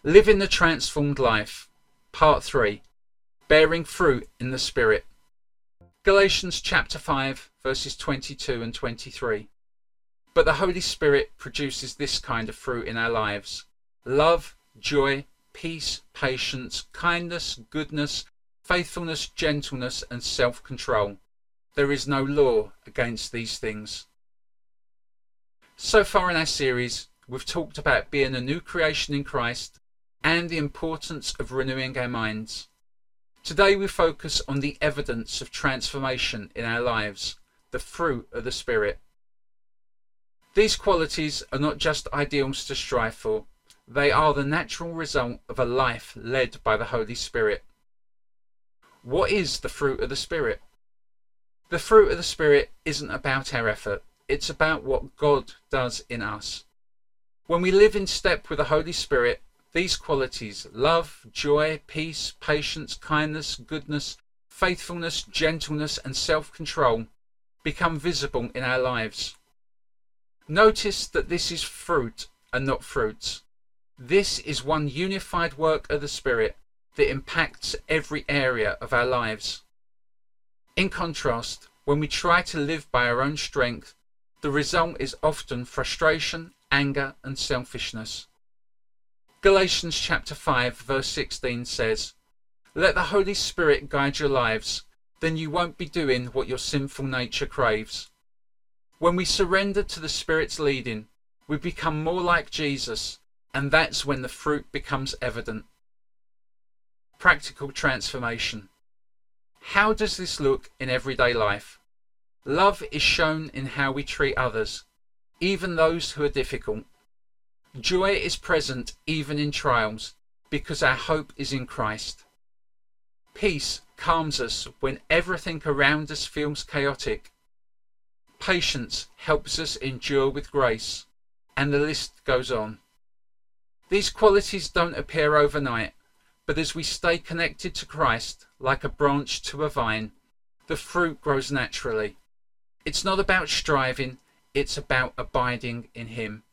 Living the Transformed Life, Part 3, Bearing Fruit in the Spirit. Galatians chapter 5, verses 22 and 23. But the Holy Spirit produces this kind of fruit in our lives: love, joy, peace, patience, kindness, goodness, faithfulness, gentleness, and self-control. There is no law against these things. So far in our series, we've talked about being a new creation in Christ and the importance of renewing our minds. Today we focus on the evidence of transformation in our lives, the fruit of the Spirit. These qualities are not just ideals to strive for, they are the natural result of a life led by the Holy Spirit. What is the fruit of the Spirit? The fruit of the Spirit isn't about our effort, it's about what God does in us. When we live in step with the Holy Spirit, these qualities, love, joy, peace, patience, kindness, goodness, faithfulness, gentleness, and self-control, become visible in our lives. Notice that this is fruit and not fruits. This is one unified work of the Spirit that impacts every area of our lives. In contrast, when we try to live by our own strength, the result is often frustration, anger, and selfishness. Galatians chapter 5 verse 16 says, "Let the Holy Spirit guide your lives, then you won't be doing what your sinful nature craves." When we surrender to the Spirit's leading, we become more like Jesus, and that's when the fruit becomes evident. Practical transformation. How does this look in everyday life? Love is shown in how we treat others, even those who are difficult. Joy is present even in trials, because our hope is in Christ. Peace calms us when everything around us feels chaotic. Patience helps us endure with grace, and the list goes on. These qualities don't appear overnight, but as we stay connected to Christ, like a branch to a vine, the fruit grows naturally. It's not about striving, it's about abiding in Him.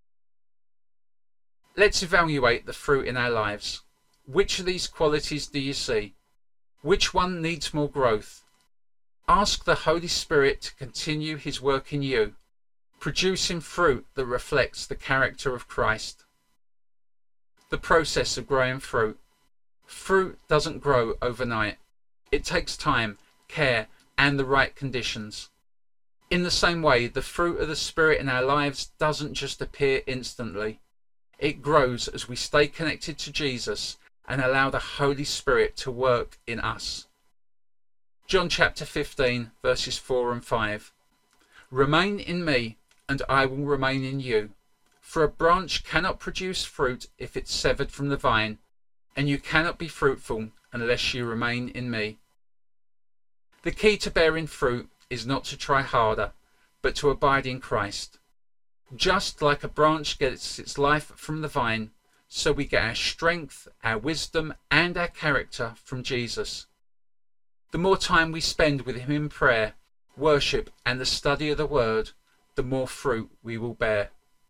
Let's evaluate the fruit in our lives. Which of these qualities do you see? Which one needs more growth? Ask the Holy Spirit to continue His work in you, producing fruit that reflects the character of Christ. The process of growing fruit. Fruit doesn't grow overnight. It takes time, care, and the right conditions. In the same way, the fruit of the Spirit in our lives doesn't just appear instantly. It grows as we stay connected to Jesus and allow the Holy Spirit to work in us. John chapter 15 verses 4 and 5. "Remain in me, and I will remain in you. For a branch cannot produce fruit if it's severed from the vine, and you cannot be fruitful unless you remain in me." The key to bearing fruit is not to try harder, but to abide in Christ. Just like a branch gets its life from the vine, so we get our strength, our wisdom, and our character from Jesus. The more time we spend with Him in prayer, worship, and the study of the Word, the more fruit we will bear.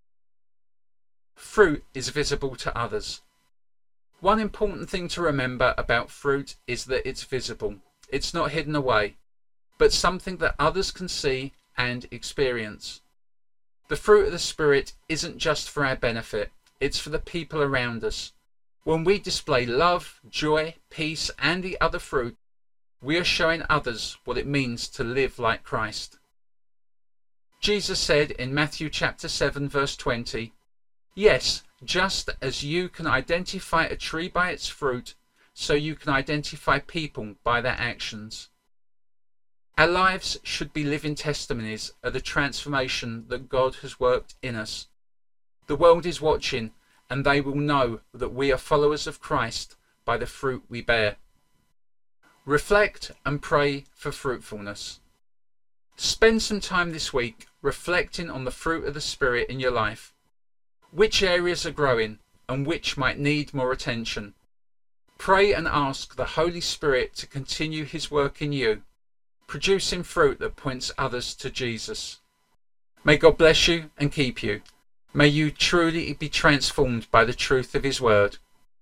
Fruit is visible to others. One important thing to remember about fruit is that it's visible. It's not hidden away, but something that others can see and experience. The fruit of the Spirit isn't just for our benefit, it's for the people around us. When we display love, joy, peace, and the other fruit, we are showing others what it means to live like Christ. Jesus said in Matthew chapter 7 verse 20, "Yes, just as you can identify a tree by its fruit, so you can identify people by their actions." Our lives should be living testimonies of the transformation that God has worked in us. The world is watching, and they will know that we are followers of Christ by the fruit we bear. Reflect and pray for fruitfulness. Spend some time this week reflecting on the fruit of the Spirit in your life. Which areas are growing and which might need more attention? Pray and ask the Holy Spirit to continue His work in you, producing fruit that points others to Jesus. May God bless you and keep you. May you truly be transformed by the truth of His word.